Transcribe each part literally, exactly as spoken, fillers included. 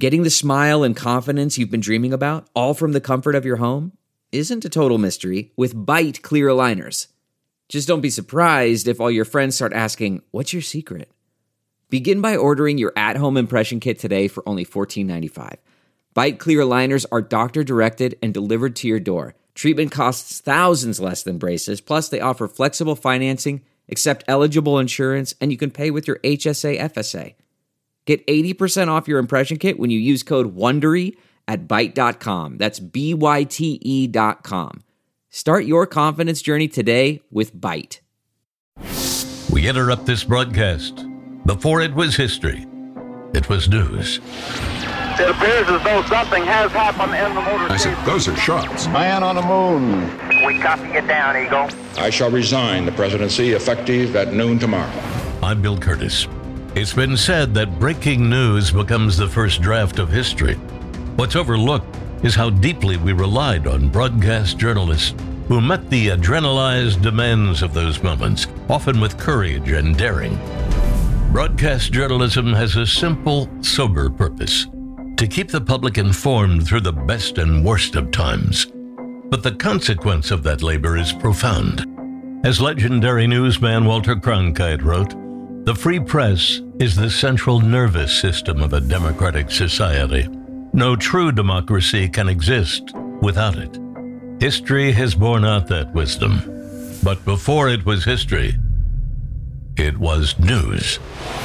Getting the smile and confidence you've been dreaming about, all from the comfort of your home, isn't a total mystery with Byte clear aligners. Just don't be surprised if all your friends start asking, "What's your secret?" Begin by ordering your at-home impression kit today for only fourteen ninety-five. Byte clear aligners are doctor-directed and delivered to your door. Treatment costs thousands less than braces, plus they offer flexible financing, accept eligible insurance, and you can pay with your H S A F S A. Get eighty percent off your impression kit when you use code WONDERY at byte dot com. That's B Y T E dot com. Start your confidence journey today with Byte. We interrupt this broadcast. Before it was history, it was news. It appears as though something has happened in the motor I said, those are shots. Man on the moon. We copy it down, Eagle. I shall resign the presidency effective at noon tomorrow. I'm Bill Curtis. It's been said that breaking news becomes the first draft of history. What's overlooked is how deeply we relied on broadcast journalists who met the adrenalized demands of those moments, often with courage and daring. Broadcast journalism has a simple, sober purpose: to keep the public informed through the best and worst of times. But the consequence of that labor is profound. As legendary newsman Walter Cronkite wrote, "The free press is the central nervous system of a democratic society. No true democracy can exist without it." History has borne out that wisdom. But before it was history, it was news.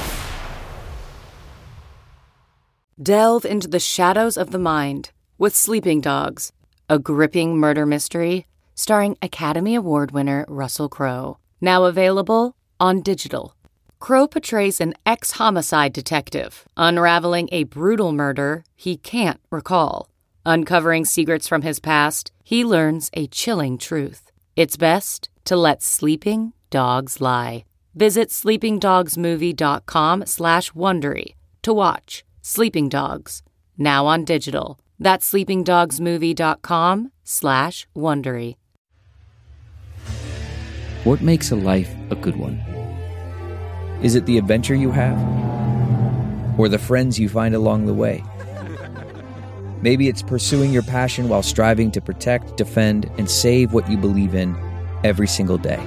Delve into the shadows of the mind with Sleeping Dogs, a gripping murder mystery starring Academy Award winner Russell Crowe. Now available on digital. Crowe portrays an ex-homicide detective unraveling a brutal murder he can't recall. Uncovering secrets from his past, he learns a chilling truth. It's best to let sleeping dogs lie. Visit sleepingdogsmovie.com slash Wondery to watch Sleeping Dogs, now on digital. That's sleepingdogsmovie.com slash Wondery. What makes a life a good one? Is it the adventure you have? Or the friends you find along the way? Maybe it's pursuing your passion while striving to protect, defend, and save what you believe in every single day.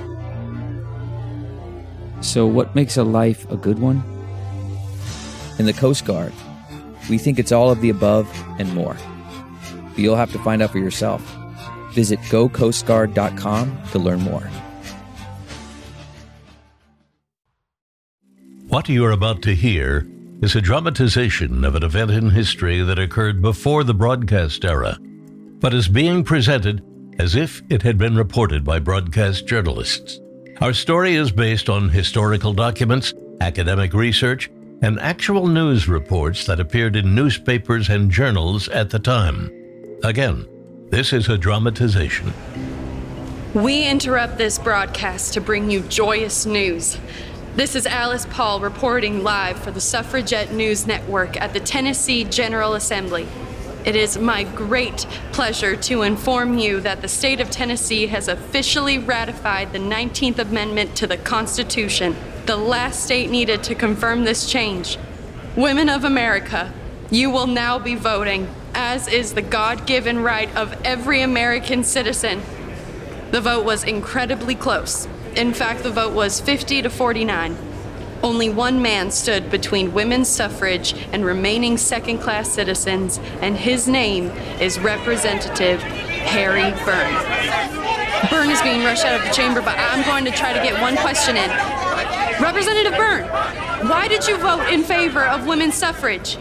So what makes a life a good one? In the Coast Guard, we think it's all of the above and more. But you'll have to find out for yourself. Visit go coast guard dot com to learn more. What you are about to hear is a dramatization of an event in history that occurred before the broadcast era, but is being presented as if it had been reported by broadcast journalists. Our story is based on historical documents, academic research, and actual news reports that appeared in newspapers and journals at the time. Again, this is a dramatization. We interrupt this broadcast to bring you joyous news. This is Alice Paul reporting live for the Suffragette News Network at the Tennessee General Assembly. It is my great pleasure to inform you that the state of Tennessee has officially ratified the nineteenth Amendment to the Constitution, the last state needed to confirm this change. Women of America, you will now be voting, as is the God-given right of every American citizen. The vote was incredibly close. In fact, the vote was fifty to forty-nine. Only one man stood between women's suffrage and remaining second-class citizens, and his name is Representative Harry Byrne. Byrne is being rushed out of the chamber, but I'm going to try to get one question in. Representative Byrne, why did you vote in favor of women's suffrage?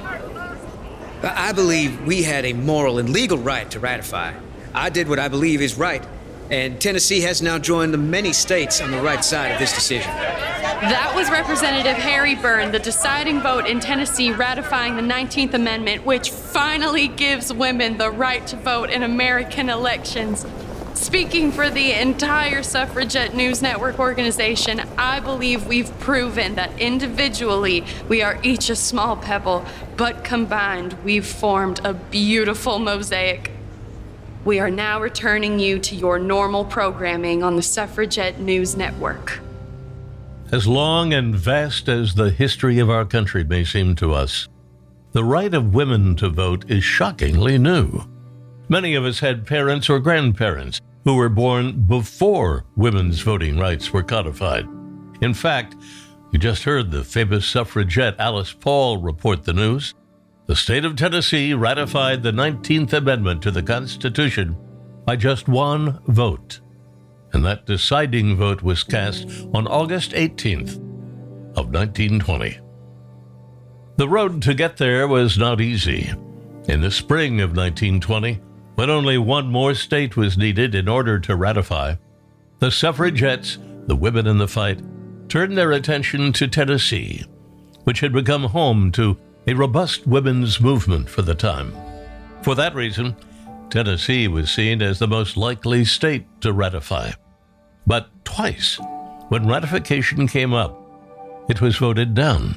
I believe we had a moral and legal right to ratify. I did what I believe is right, and Tennessee has now joined the many states on the right side of this decision. That was Representative Harry Byrne, the deciding vote in Tennessee ratifying the nineteenth Amendment, which finally gives women the right to vote in American elections. Speaking for the entire Suffragette News Network organization, I believe we've proven that individually we are each a small pebble, but combined we've formed a beautiful mosaic. We are now returning you to your normal programming on the Suffragette News Network. As long and vast as the history of our country may seem to us, the right of women to vote is shockingly new. Many of us had parents or grandparents who were born before women's voting rights were codified. In fact, you just heard the famous suffragette Alice Paul report the news. The state of Tennessee ratified the nineteenth Amendment to the Constitution by just one vote. And that deciding vote was cast on August eighteenth of nineteen twenty. The road to get there was not easy. In the spring of nineteen twenty, when only one more state was needed in order to ratify, the suffragettes, the women in the fight, turned their attention to Tennessee, which had become home to a robust women's movement for the time. For that reason, Tennessee was seen as the most likely state to ratify. But twice, when ratification came up, it was voted down.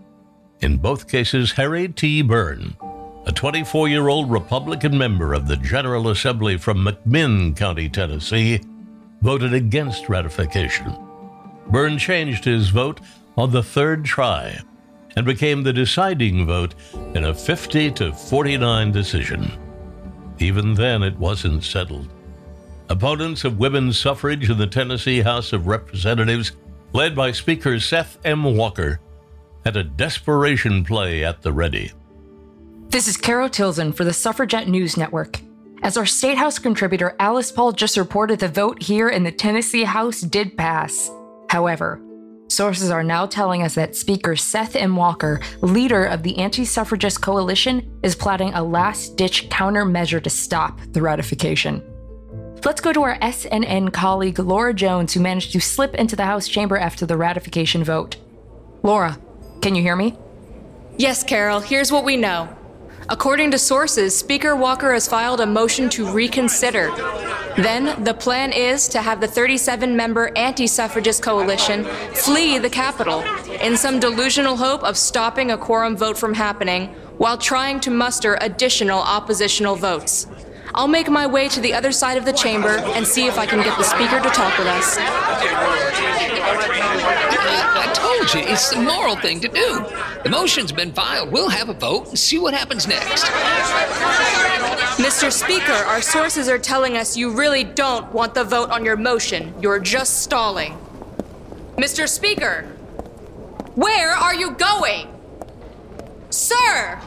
In both cases, Harry T. Byrne, a twenty-four-year-old Republican member of the General Assembly from McMinn County, Tennessee, voted against ratification. Byrne changed his vote on the third try and became the deciding vote in a fifty to forty-nine decision. Even then, it wasn't settled. Opponents of women's suffrage in the Tennessee House of Representatives, led by Speaker Seth M. Walker, had a desperation play at the ready. This is Carol Tilson for the Suffragette News Network. As our State House contributor Alice Paul just reported, the vote here in the Tennessee House did pass. However, sources are now telling us that Speaker Seth M. Walker, leader of the Anti-Suffragist Coalition, is plotting a last-ditch countermeasure to stop the ratification. Let's go to our S N N colleague Laura Jones, who managed to slip into the House chamber after the ratification vote. Laura, can you hear me? Yes, Carol, here's what we know. According to sources, Speaker Walker has filed a motion to reconsider. Then, the plan is to have the thirty-seven member anti-suffragist coalition flee the Capitol in some delusional hope of stopping a quorum vote from happening while trying to muster additional oppositional votes. I'll make my way to the other side of the chamber and see if I can get the Speaker to talk with us. I told you, it's the moral thing to do. The motion's been filed. We'll have a vote and see what happens next. Mister Speaker, our sources are telling us you really don't want the vote on your motion. You're just stalling. Mister Speaker, where are you going? Sir!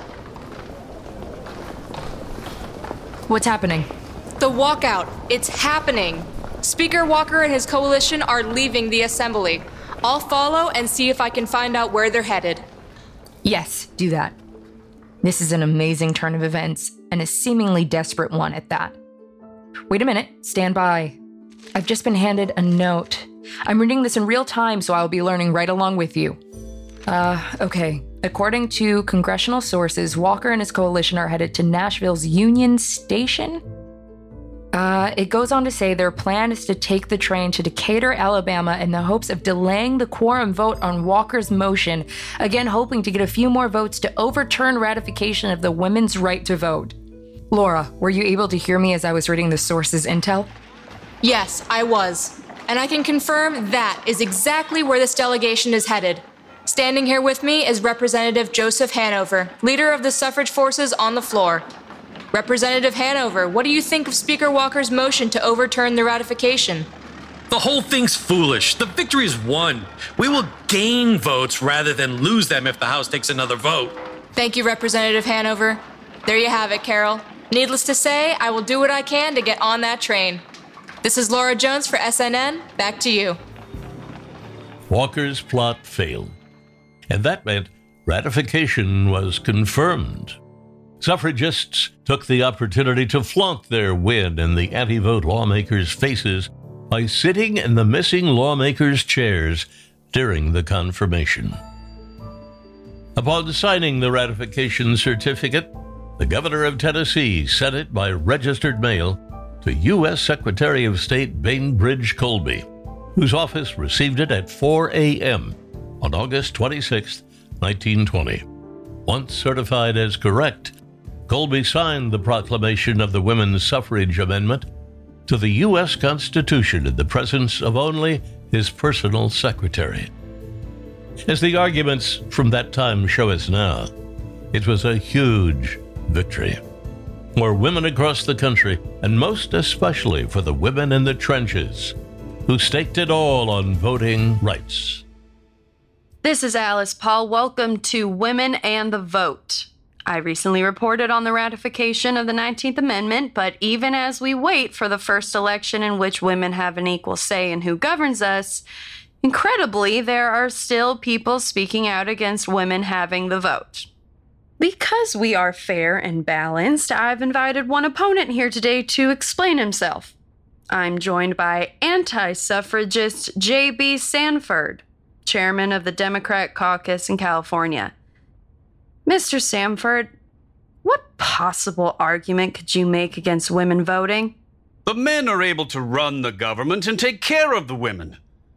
What's happening? The walkout. It's happening. Speaker Walker and his coalition are leaving the assembly. I'll follow and see if I can find out where they're headed. Yes, do that. This is an amazing turn of events, and a seemingly desperate one at that. Wait a minute, stand by. I've just been handed a note. I'm reading this in real time, so I'll be learning right along with you. Uh, okay. According to congressional sources, Walker and his coalition are headed to Nashville's Union Station? Uh, it goes on to say their plan is to take the train to Decatur, Alabama, in the hopes of delaying the quorum vote on Walker's motion, again hoping to get a few more votes to overturn ratification of the women's right to vote. Laura, were you able to hear me as I was reading the source's intel? Yes, I was. And I can confirm that is exactly where this delegation is headed. Standing here with me is Representative Joseph Hanover, leader of the suffrage forces on the floor. Representative Hanover, what do you think of Speaker Walker's motion to overturn the ratification? The whole thing's foolish. The victory is won. We will gain votes rather than lose them if the House takes another vote. Thank you, Representative Hanover. There you have it, Carol. Needless to say, I will do what I can to get on that train. This is Laura Jones for S N N. Back to you. Walker's plot failed, and that meant ratification was confirmed. Suffragists took the opportunity to flaunt their win in the anti-vote lawmakers' faces by sitting in the missing lawmakers' chairs during the confirmation. Upon signing the ratification certificate, the governor of Tennessee sent it by registered mail to U S Secretary of State Bainbridge Colby, whose office received it at four a.m. on August twenty-sixth, nineteen twenty. Once certified as correct, Colby signed the proclamation of the Women's Suffrage Amendment to the U S Constitution in the presence of only his personal secretary. As the arguments from that time show us now, It was a huge victory for women across the country, and most especially for the women in the trenches who staked it all on voting rights. This is Alice Paul. Welcome to Women and the Vote. I recently reported on the ratification of the nineteenth Amendment, but even as we wait for the first election in which women have an equal say in who governs us, incredibly, there are still people speaking out against women having the vote. Because we are fair and balanced, I've invited one opponent here today to explain himself. I'm joined by anti-suffragist J B Sanford, chairman of the Democrat caucus in California. Mister Sanford, what possible argument could you make against women voting? The men are able to run the government and take care of the women.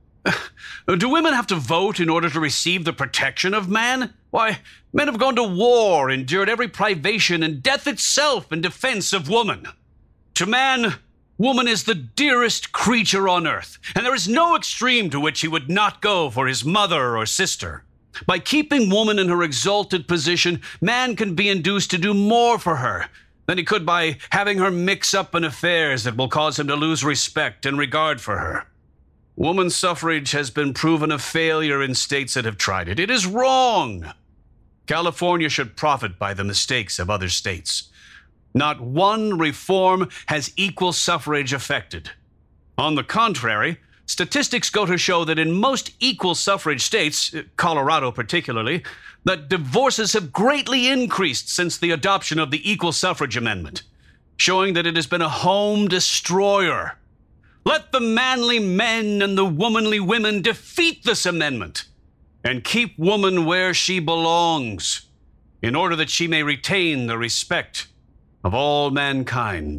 Do women have to vote in order to receive the protection of man? Why, men have gone to war, endured every privation and death itself in defense of woman. To man, woman is the dearest creature on earth, and there is no extreme to which he would not go for his mother or sister. By keeping woman in her exalted position, man can be induced to do more for her than he could by having her mix up in affairs that will cause him to lose respect and regard for her. Woman suffrage has been proven a failure in states that have tried it. It is wrong. California should profit by the mistakes of other states. Not one reform has equal suffrage affected. On the contrary, statistics go to show that in most equal suffrage states, Colorado particularly, that divorces have greatly increased since the adoption of the Equal Suffrage Amendment, showing that it has been a home destroyer. Let the manly men and the womanly women defeat this amendment and keep woman where she belongs, in order that she may retain the respect of all mankind.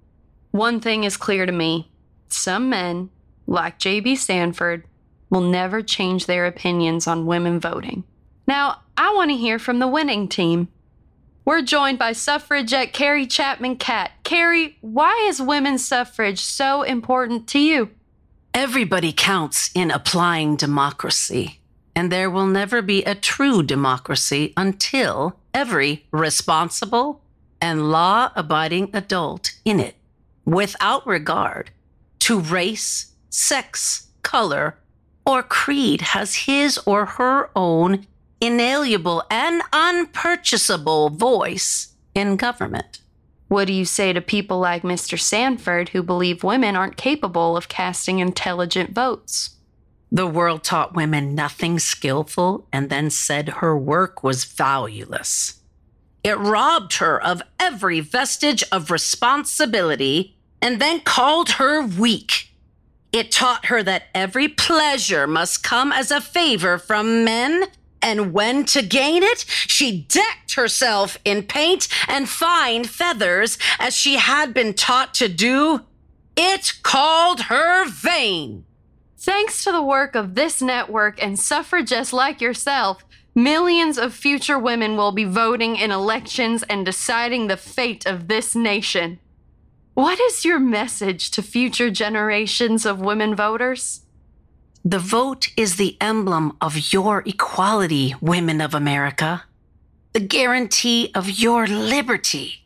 One thing is clear to me. Some men, like J B Sanford, will never change their opinions on women voting. Now, I want to hear from the winning team. We're joined by suffragette Carrie Chapman Catt. Carrie, why is women's suffrage so important to you? Everybody counts in applying democracy, and there will never be a true democracy until every responsible and law-abiding adult in it, without regard to race, sex, color, or creed, has his or her own inalienable and unpurchasable voice in government. What do you say to people like Mister Sanford who believe women aren't capable of casting intelligent votes? The world taught women nothing skillful and then said her work was valueless. It robbed her of every vestige of responsibility and then called her weak. It taught her that every pleasure must come as a favor from men, and when to gain it, she decked herself in paint and fine feathers as she had been taught to do. It called her vain. Thanks to the work of this network and suffragists like yourself, millions of future women will be voting in elections and deciding the fate of this nation. What is your message to future generations of women voters? The vote is the emblem of your equality, women of America. The guarantee of your liberty.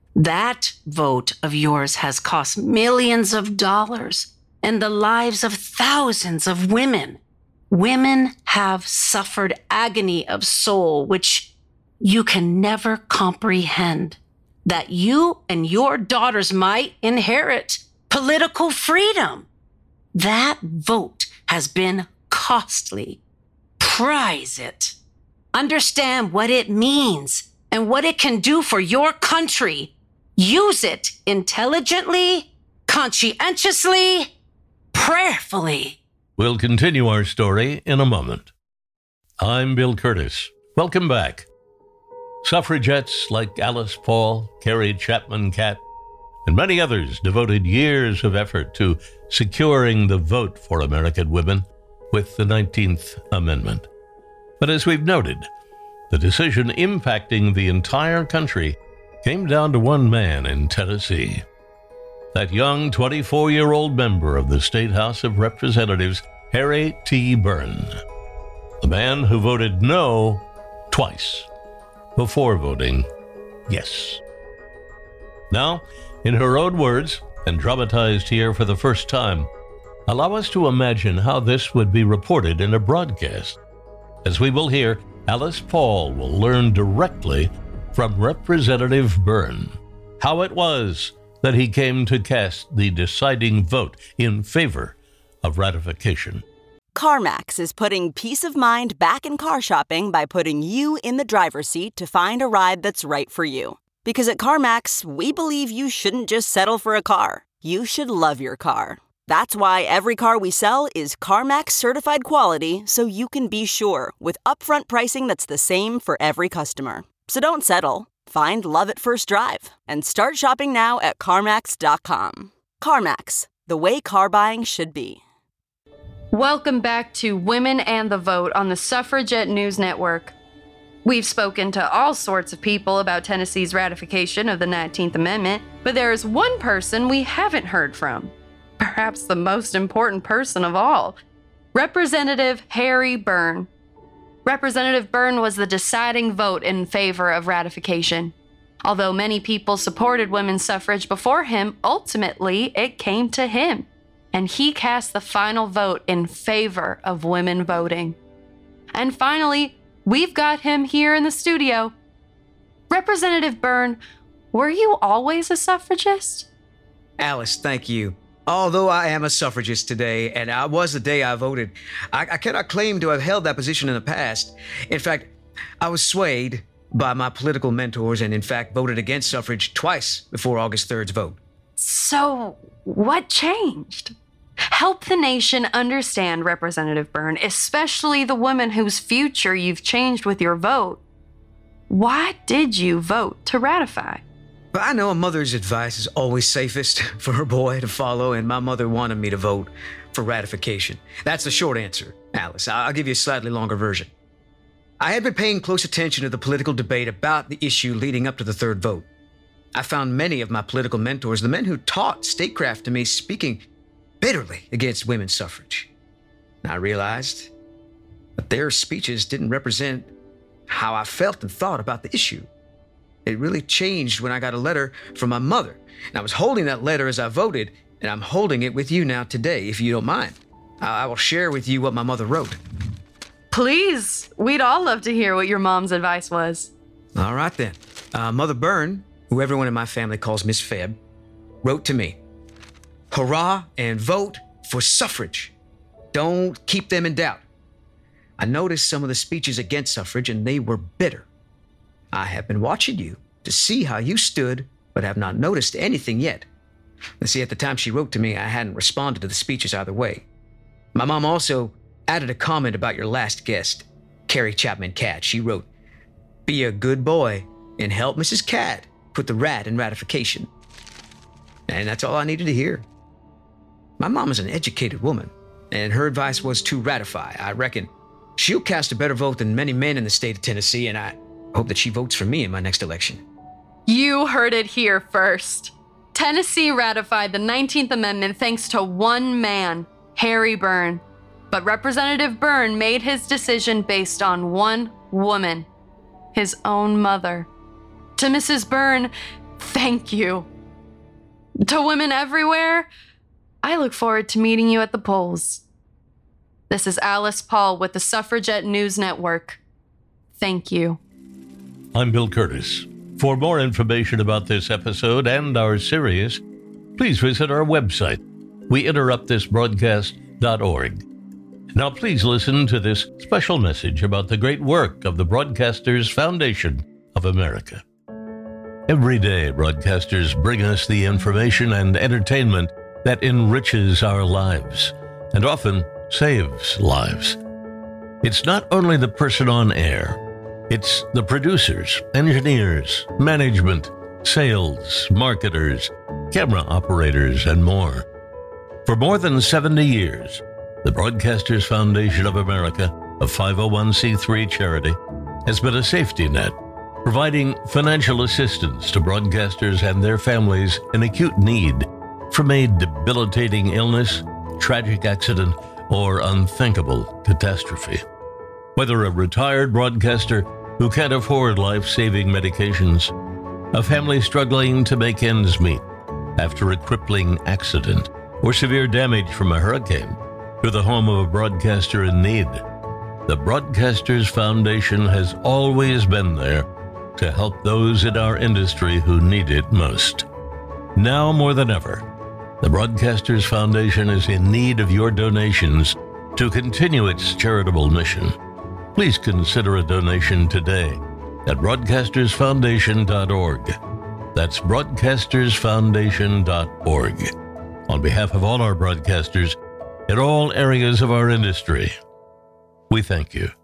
That vote of yours has cost millions of dollars and the lives of thousands of women. Women have suffered agony of soul which you can never comprehend, that you and your daughters might inherit political freedom. That vote has been costly. Prize it. Understand what it means and what it can do for your country. Use it intelligently, conscientiously, prayerfully. We'll continue our story in a moment. I'm Bill Curtis. Welcome back. Suffragettes like Alice Paul, Carrie Chapman Catt, and many others devoted years of effort to securing the vote for American women with the nineteenth Amendment. But as we've noted, the decision impacting the entire country came down to one man in Tennessee. That young twenty-four-year-old member of the State House of Representatives, Harry T. Burn. The man who voted no twice. before voting yes. Now, in her own words, and dramatized here for the first time, allow us to imagine how this would be reported in a broadcast. As we will hear, Alice Paul will learn directly from Representative Byrne how it was that he came to cast the deciding vote in favor of ratification. CarMax is putting peace of mind back in car shopping by putting you in the driver's seat to find a ride that's right for you. Because at CarMax, we believe you shouldn't just settle for a car. You should love your car. That's why every car we sell is CarMax certified quality, so you can be sure with upfront pricing that's the same for every customer. So don't settle. Find love at first drive and start shopping now at CarMax dot com. CarMax, the way car buying should be. Welcome back to Women and the Vote on the Suffragette News Network. We've spoken to all sorts of people about Tennessee's ratification of the nineteenth Amendment, but there is one person we haven't heard from. Perhaps the most important person of all, Representative Harry Byrne. Representative Byrne was the deciding vote in favor of ratification. Although many people supported women's suffrage before him, ultimately it came to him, and he cast the final vote in favor of women voting. And finally, we've got him here in the studio. Representative Byrne, were you always a suffragist? Alice, thank you. Although I am a suffragist today, and I was the day I voted, I, I cannot claim to have held that position in the past. In fact, I was swayed by my political mentors and in fact voted against suffrage twice before August third's vote. So, what changed? Help the nation understand, Representative Byrne, especially the women whose future you've changed with your vote. Why did you vote to ratify? But I know a mother's advice is always safest for her boy to follow, and my mother wanted me to vote for ratification. That's the short answer, Alice. I'll give you a slightly longer version. I had been paying close attention to the political debate about the issue leading up to the third vote. I found many of my political mentors, the men who taught statecraft to me, speaking bitterly against women's suffrage. And I realized that their speeches didn't represent how I felt and thought about the issue. It really changed when I got a letter from my mother. And I was holding that letter as I voted, and I'm holding it with you now today, if you don't mind. I will share with you what my mother wrote. Please. We'd all love to hear what your mom's advice was. All right, then. Uh, Mother Byrne, who everyone in my family calls Miss Febb, wrote to me, "Hurrah and vote for suffrage. Don't keep them in doubt. I noticed some of the speeches against suffrage, and they were bitter. I have been watching you to see how you stood, but have not noticed anything yet." And see, at the time she wrote to me, I hadn't responded to the speeches either way. My mom also added a comment about your last guest, Carrie Chapman Catt. She wrote, "Be a good boy and help Missus Catt put the rat in ratification." And that's all I needed to hear. My mom is an educated woman, and her advice was to ratify. I reckon she'll cast a better vote than many men in the state of Tennessee, and I hope that she votes for me in my next election. You heard it here first. Tennessee ratified the nineteenth Amendment thanks to one man, Harry Byrne. But Representative Byrne made his decision based on one woman, his own mother. To Missus Byrne, thank you. To women everywhere, I look forward to meeting you at the polls. This is Alice Paul with the Suffragette News Network. Thank you. I'm Bill Curtis. For more information about this episode and our series, please visit our website, we interrupt this broadcast dot org. Now please listen to this special message about the great work of the Broadcasters Foundation of America. Every day, broadcasters bring us the information and entertainment that enriches our lives and often saves lives. It's not only the person on air, it's the producers, engineers, management, sales, marketers, camera operators, and more. For more than seventy years, the Broadcasters Foundation of America, a five oh one c three charity, has been a safety net, providing financial assistance to broadcasters and their families in acute need from a debilitating illness, tragic accident, or unthinkable catastrophe. Whether a retired broadcaster who can't afford life-saving medications, a family struggling to make ends meet after a crippling accident or severe damage from a hurricane, to the home of a broadcaster in need. The Broadcasters Foundation has always been there to help those in our industry who need it most. Now more than ever, the Broadcasters Foundation is in need of your donations to continue its charitable mission. Please consider a donation today at broadcasters foundation dot org. That's broadcasters foundation dot org. On behalf of all our broadcasters in all areas of our industry, we thank you.